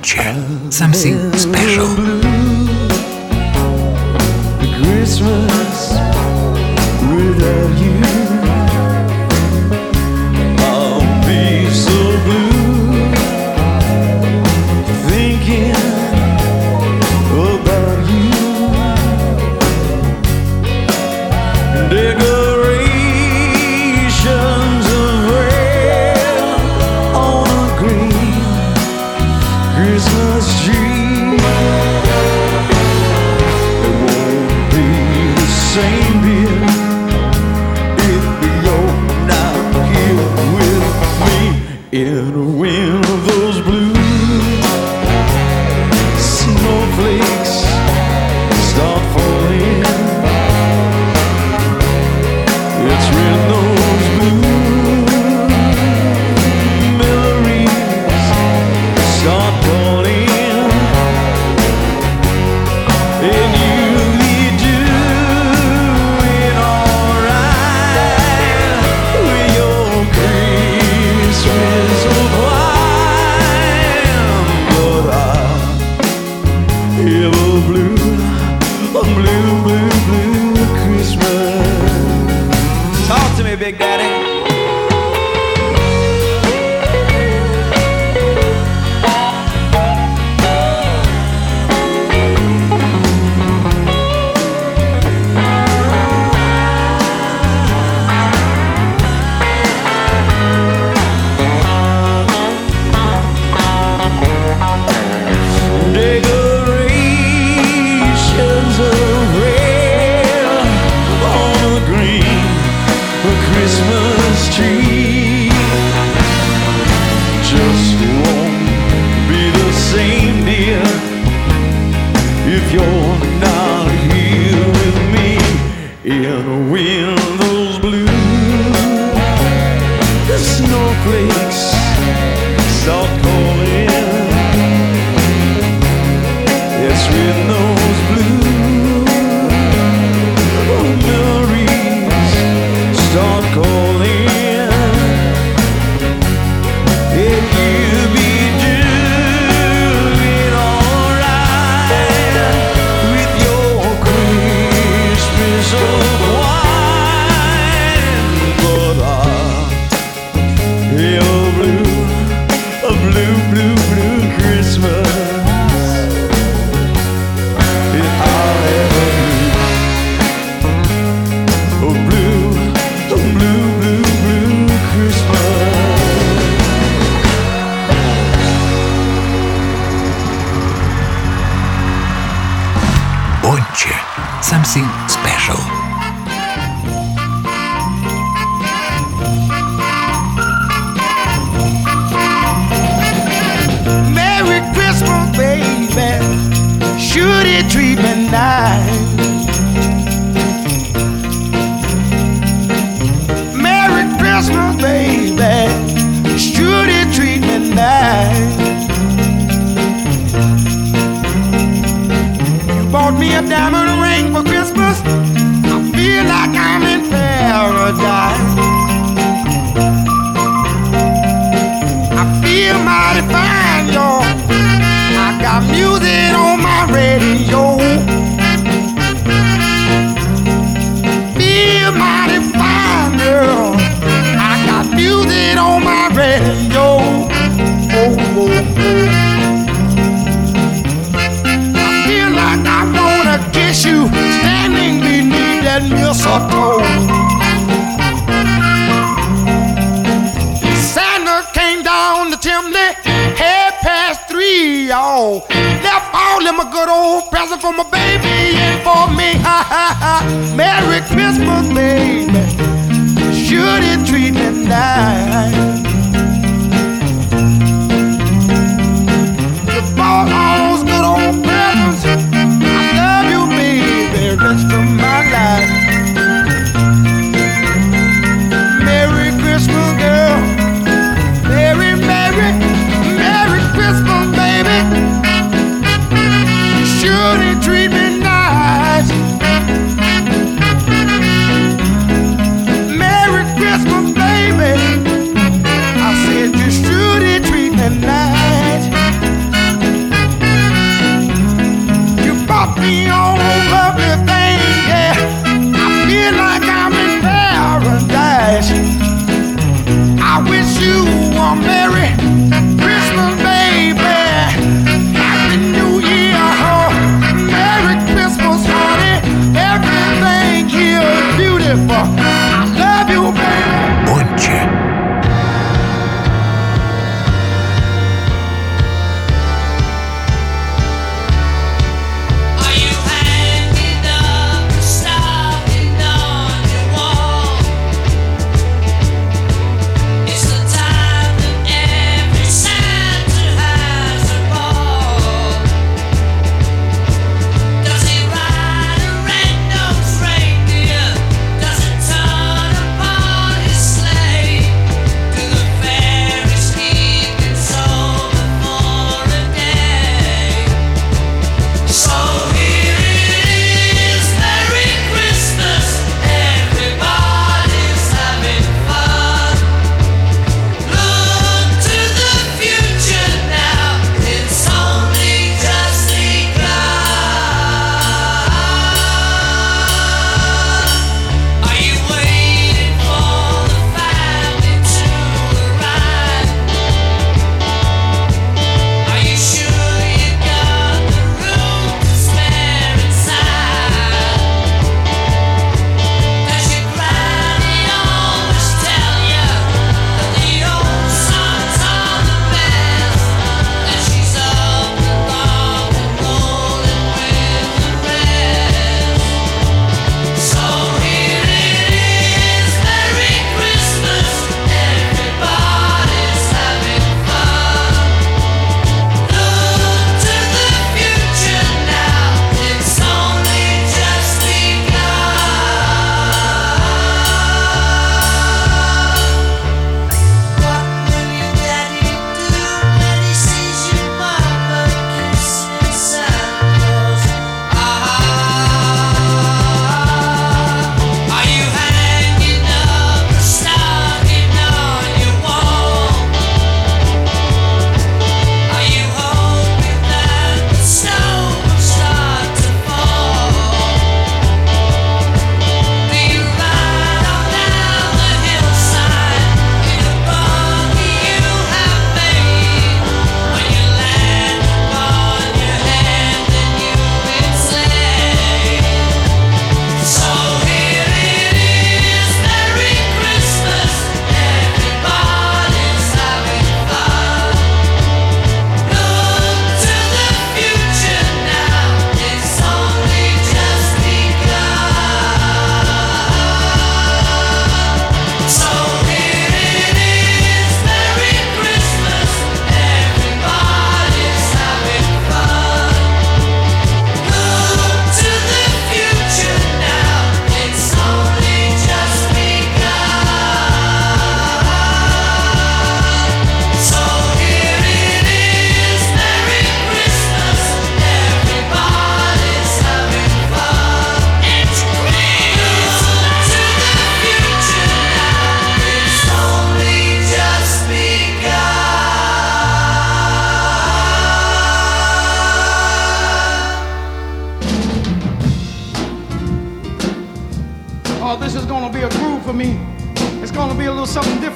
Bonche, something special. Christmas without you, I'll be so blue, thinking about you. Decorations of red on a green Christmas tree. It won't be the same, dear, if you're not here with me. In the wind of those blue snowflakes start falling. It's when those blue memories start calling, and you'll be doing alright with your Christmas wine. But I have a blue Christmas. Talk to me, Big Daddy. Decorations of red on a green Christmas tree. Just won't be the same, dear, if you're not here with me. In the wind, those blue snowflakes start calling. It's with those blue memories start calling, and you'll be doing alright with your Christmas wine. But I have a blue Christmas. Bonche, something special. Merry Christmas, baby. Should he treat me nice? Merry Christmas, baby. Should he treat me nice? You bought me a diamond ring for Christmas. I feel like I'm in paradise. I feel mighty fine, y'all. I got music on my radio. Feel mighty fine, girl. I got music on my radio. Oh, oh, oh. I feel like I wanna kiss you standing beneath that mistletoe. Santa came down the chimney 3:30, y'all. Left all them a good old present for my baby and for me. Ha ha ha. Merry Christmas, baby. Should he treat me nice? You bought all those good old presents. I love you, baby, rest of my life. Merry Christmas, girl. Merry Christmas, baby. Should he treat me nice? Merry Christmas, baby.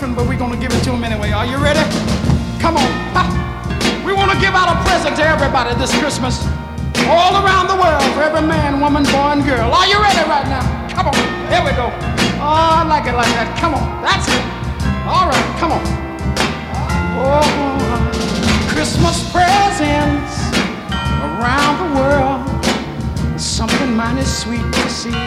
orphan, but we're gonna give it to him anyway. Are you ready? Come on. We want to give out a present to everybody this Christmas, all around the world, for every man, woman, boy, and girl. Are you ready right now? Come on. Here we go. Oh, I like it like that. Come on. That's it. All right. Come on. Oh, Christmas presents around the world. Something mighty sweet to see.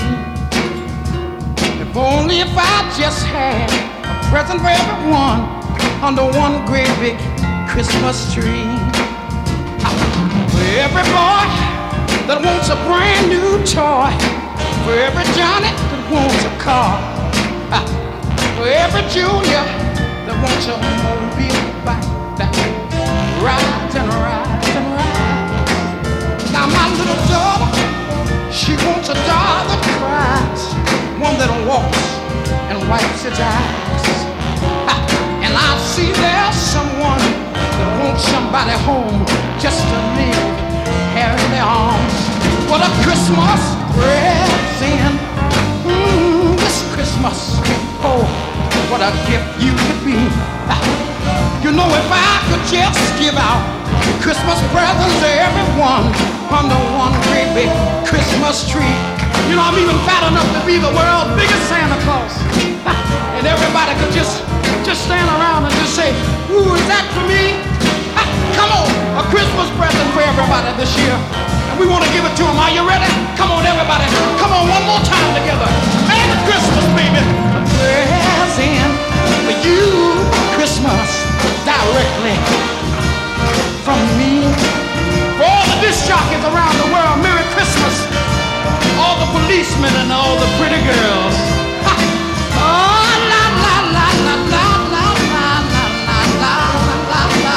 If only if I just had a present for everyone under one great big Christmas tree. For every boy that wants a brand new toy, for every Johnny that wants a car, for every Junior that wants a mobile bike that rides and rides and rides. Now my little daughter, she wants a doll that cries, one that walks and wipes its eyes. And I see there's someone that wants somebody home just to live here in their arms. What a Christmas present, this Christmas. Oh, what a gift you could be. You know, if I could just give out Christmas presents to everyone under one great big Christmas tree. You know, I'm even fat enough to be the world's biggest Santa Claus. And everybody could just stand around and just say, ooh, is that for me? Come on, a Christmas present for everybody this year. And we want to give it to them. Are you ready? Come on, everybody. Come on, one more time together. Merry Christmas, baby. A present for you, Christmas, directly from me. For all the disc jockeys around the world, Merry Christmas. All the policemen and all the pretty girls. Oh, la la la la la la la la la la la.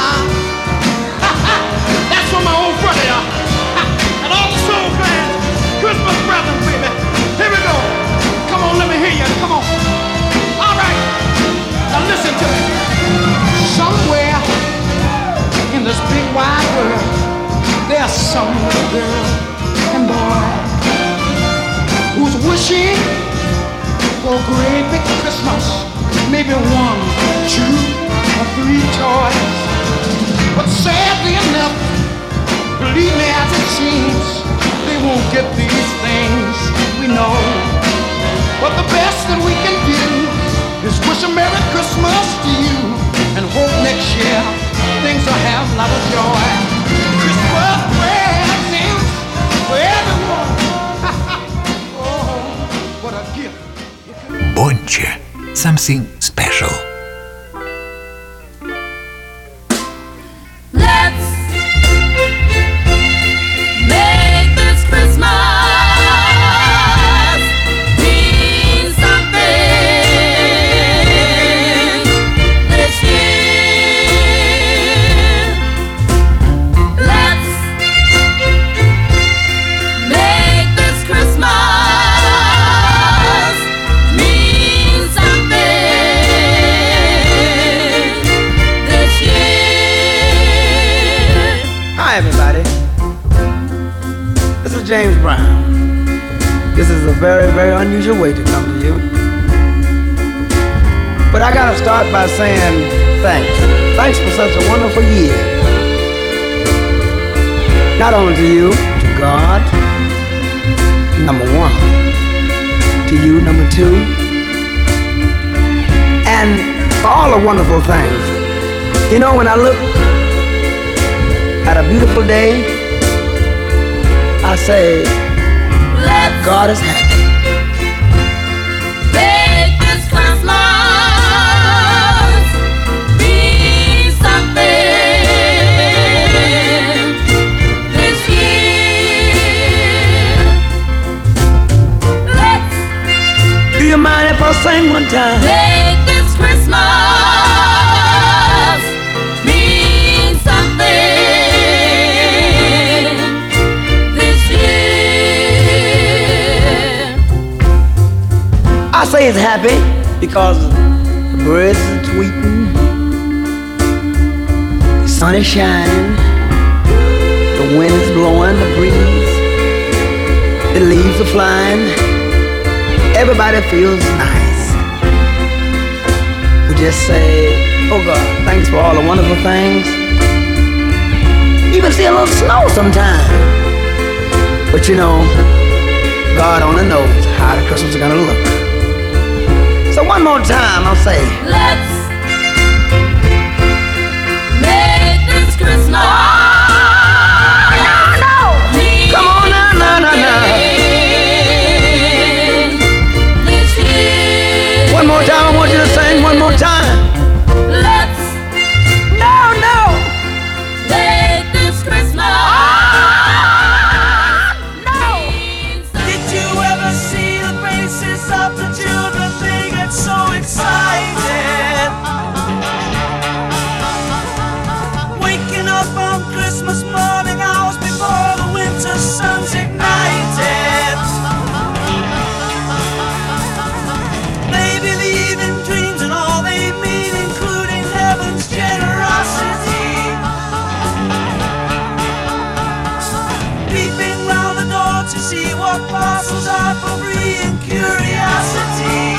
That's for my old brother, y'all. And all the soul fans. Christmas presents, baby. Here we go. Come on, let me hear you. Come on. All right. Now listen to me. Somewhere in this big wide world, there's some little girl and boy who's wishing for a great big Christmas, maybe 1, 2, or 3 toys. But sadly enough, believe me as it seems, they won't get these things, we know. But the best that we can do is wish a Merry Christmas to you and hope next year things will have a lot of joy. Christmas presents for everyone. Oh, what a gift. Bonche. Something special. Let's make this Christmas mean something this year. Let's make this Christmas mean something this year. Hi everybody, this is James Brown. This is a very, very unusual way to come to you. But I gotta start by saying thanks. Thanks for such a wonderful year. Not only to you, to God, number 1. To you, number 2. And for all the wonderful things. You know, when I look at a beautiful day, I say, Let's God is happy. make this Christmas mean something this year. Let's Do you mind if I sing one time? make this Christmas mean something this year. I say it's happy because the birds are tweeting, the sun is shining, the wind is blowing, the breeze, the leaves are flying, everybody feels nice. We just say, oh God, thanks for all the wonderful things. Even see a little snow sometime. But you know, God only knows how the Christmas is gonna look. So one more time, I'll say, let's make this Christmas. Come on now, one more time, I want you to sing one more time. Let's make this Christmas. Did you ever see the faces of the children? They get so excited. Waking up on Christmas morning, hours before the winter sun's ignited. They believe in dreams and all they mean, including heaven's generosity. Peeping round the door to see what parcels are for free and curiosity.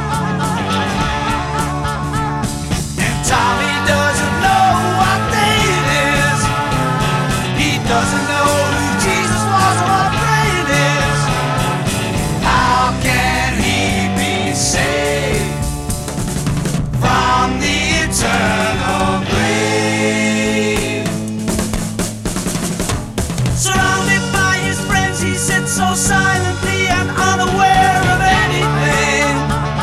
And Tommy doesn't know what day it is. He doesn't know who Jesus was or what day it is. How can he be saved from the eternal grave? Surrounded by his friends, he sits so silently and unaware of anything.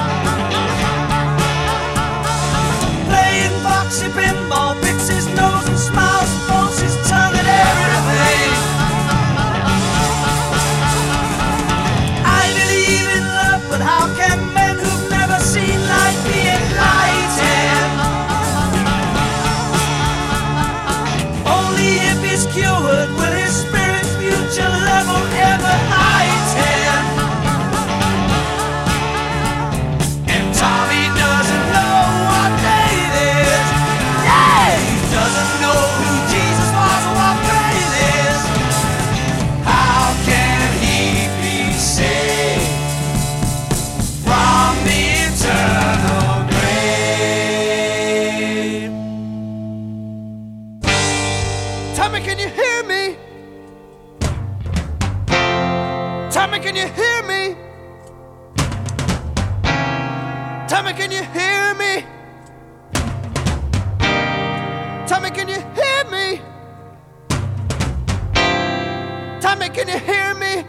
Playing boxy pinball, picks his nose and smiles and folds his tongue at everything. I believe in love, but how can men who've never seen light be enlightened? Only if he's cured will his spirit's future level ever heighten. And Tommy doesn't know what day it is. Yeah, he doesn't know who Jesus was or what day it is. How can he be saved from the eternal grave? Tommy, can you hear me? Tommy, can you hear me? Tommy, can you hear me? Tommy, can you hear me? Tommy, can you hear me?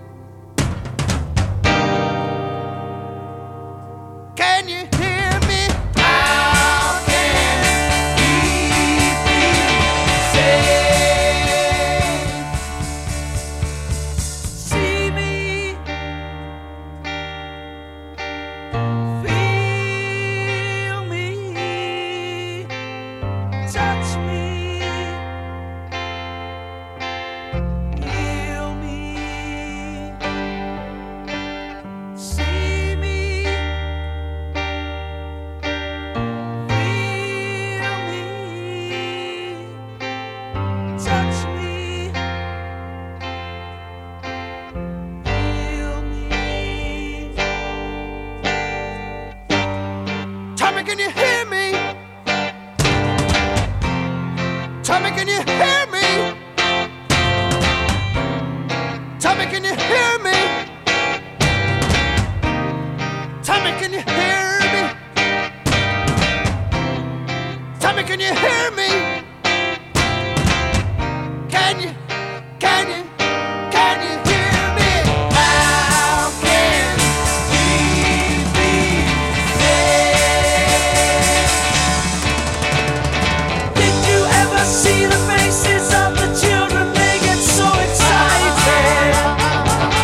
Can you hear me? How can he be saved? See me, feel me, touch me, heal me. See me, feel me, touch me, heal me. Tommy, can you hear me? Tommy, can you hear me? Tommy, can you hear me? Tommy, can you hear me? Tommy, can you hear me? Can you hear me? How can he be saved? Did you ever see the faces of the children? They get so excited.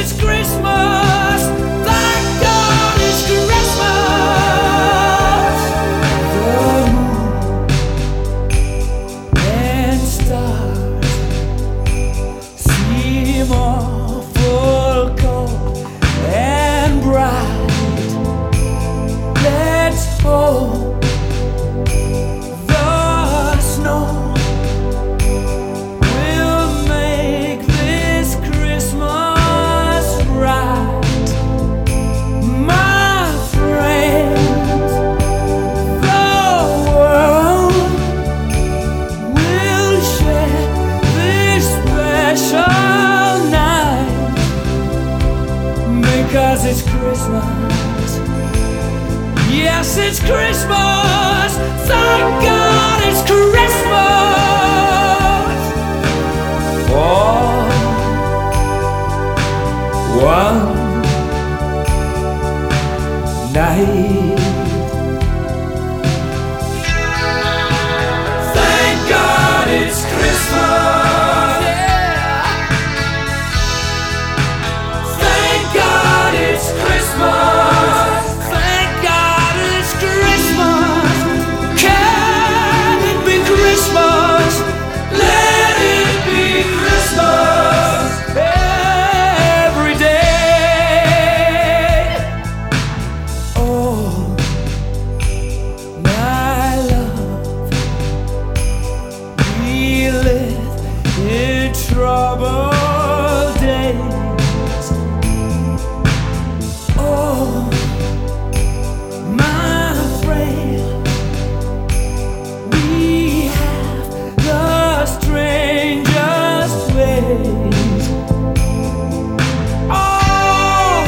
it's Christmas. Thank God it's Christmas. The moon and stars seem awful cold and bright. Let's hope the snow will make this Christmas right. My friends, the world will share this special night because it's Christmas. Yes, it's Christmas. Thank God it's Christmas. For one night. Thank God it's Christmas. Yeah. Thank God it's Christmas. Thank God it's Christmas. Can it be Christmas? Let it be Christmas every day. Oh, my love, we live in troubled days. Oh, my friend, we have the strangest ways. Oh,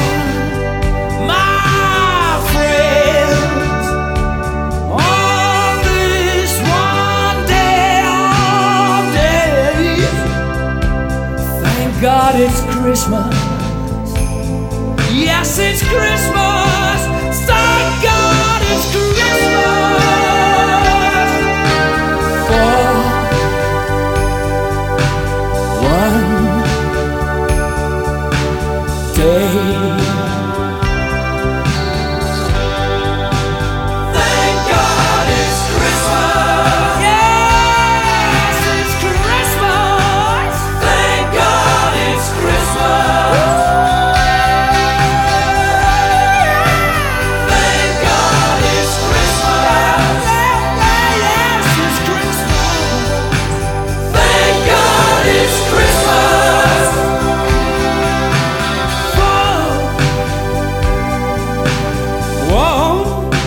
my friends, on this one day of days, thank God it's Christmas. Yes, it's Christmas. Thank God it's Christmas. For one day. Thank God it's Christmas. Yes, it's Christmas. Thank God it's Christmas. Thank God it's Christmas. Yes, it's Christmas. Thank God it's Christmas. Whoa,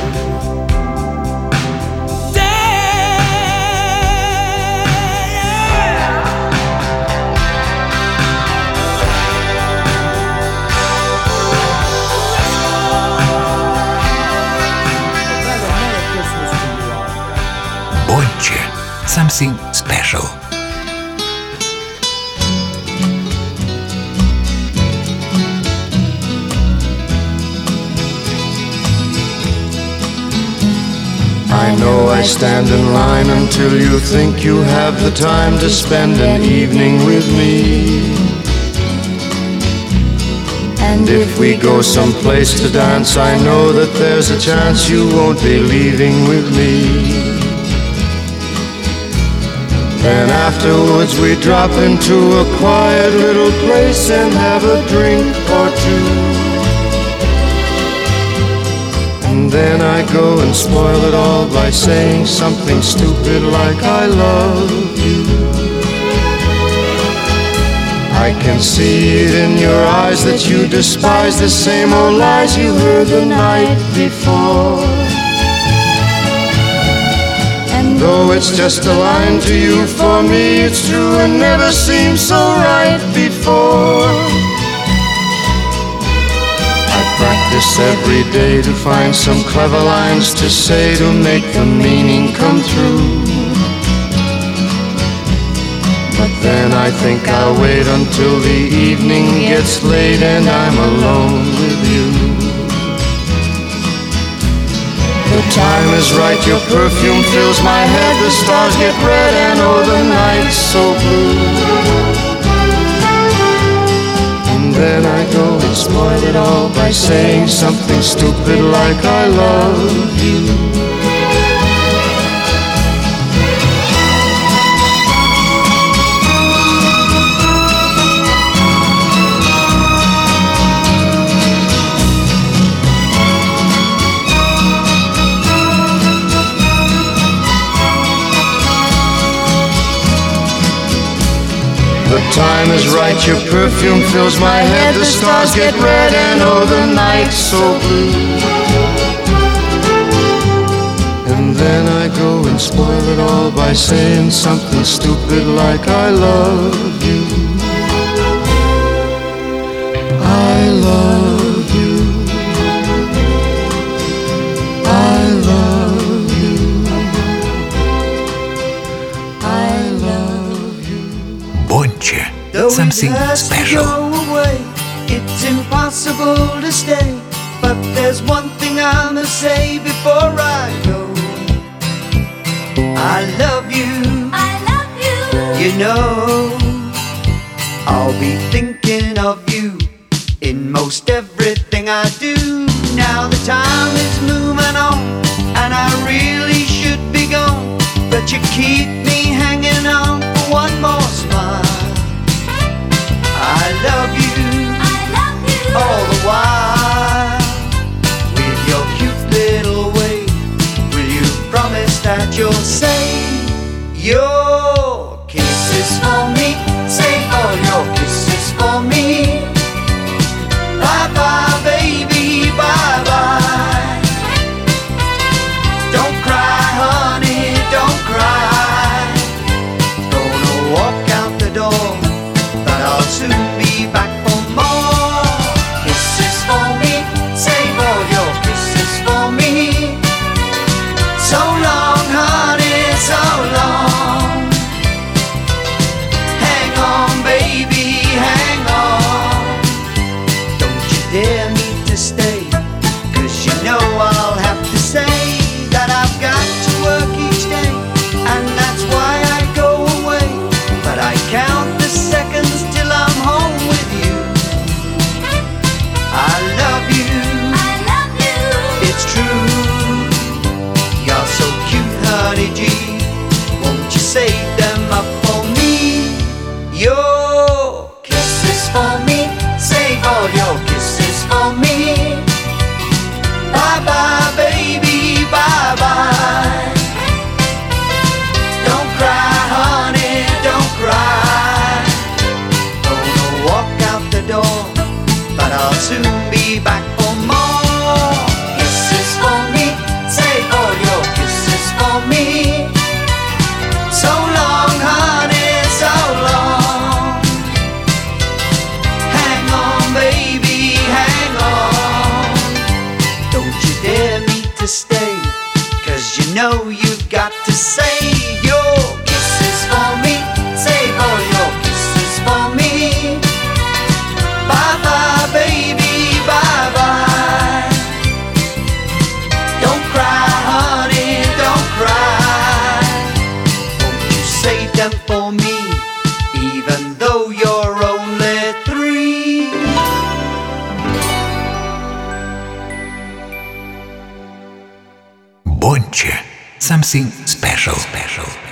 Bonche. Something special. I know I stand in line until you think you have the time to spend an evening with me. And if we go someplace to dance, I know that there's a chance you won't be leaving with me. Then afterwards we drop into a quiet little place and have a drink or two. And then I go and spoil it all by saying something stupid like I love you. I can see it in your eyes that you despise the same old lies you heard the night before. And though it's just a line to you, for me it's true and never seemed so right before. I practice every day to find some clever lines to say to make the meaning come through. But then I think I'll wait until the evening gets late and I'm alone with you. The time is right, your perfume fills my head, the stars get red and oh the night's so blue. And then I go and spoil it all by saying something stupid like I love you. The time is right, your perfume fills my head, the stars get red and oh the night's so blue. And then I go and spoil it all by saying something stupid like I love you. I love you. I love you. I love you. Bonche. Though Something it has special. to go away, it's impossible to stay. But there's one thing I must say before I go. I love you. I love you. You know, I'll be thinking of you in most everything I do. Now the time is moving on, and I really should be gone, but you keep me hanging on for one more smile. I love you, I love you. all the while. With your cute little way, will you promise that you'll say your kisses for me? Save all your kisses for me. Bye bye, baby, bye bye. Don't cry, honey, don't cry. Gonna walk out the door, but I'll soon be back for more kisses for me. Save all your kisses for me. So long, honey, so long. Hang on, baby, hang on. Don't you dare me to stay, 'cause you know I'll have to say that I've got to work each day, and that's why I go away. But I count the seconds till I'm home with you. I love you, I love you. it's true. You're so cute, honey G. Won't you save them up for me? Your kisses for me. Save all your kisses for me. Bye bye, baby, bye bye. Don't cry, honey, don't cry. Gonna walk out the door, but I'll soon be back for more kisses for me. Save all your kisses for me. So long, honey, so long. Hang on, baby, hang on. Don't you dare me to stay, 'cause you know you've got to save your kisses for me. Save all your kisses for me. Bye bye, baby, bye bye. Don't cry, honey, don't cry. Won't you save them for me, even though you're only 3? Bonche. Something special.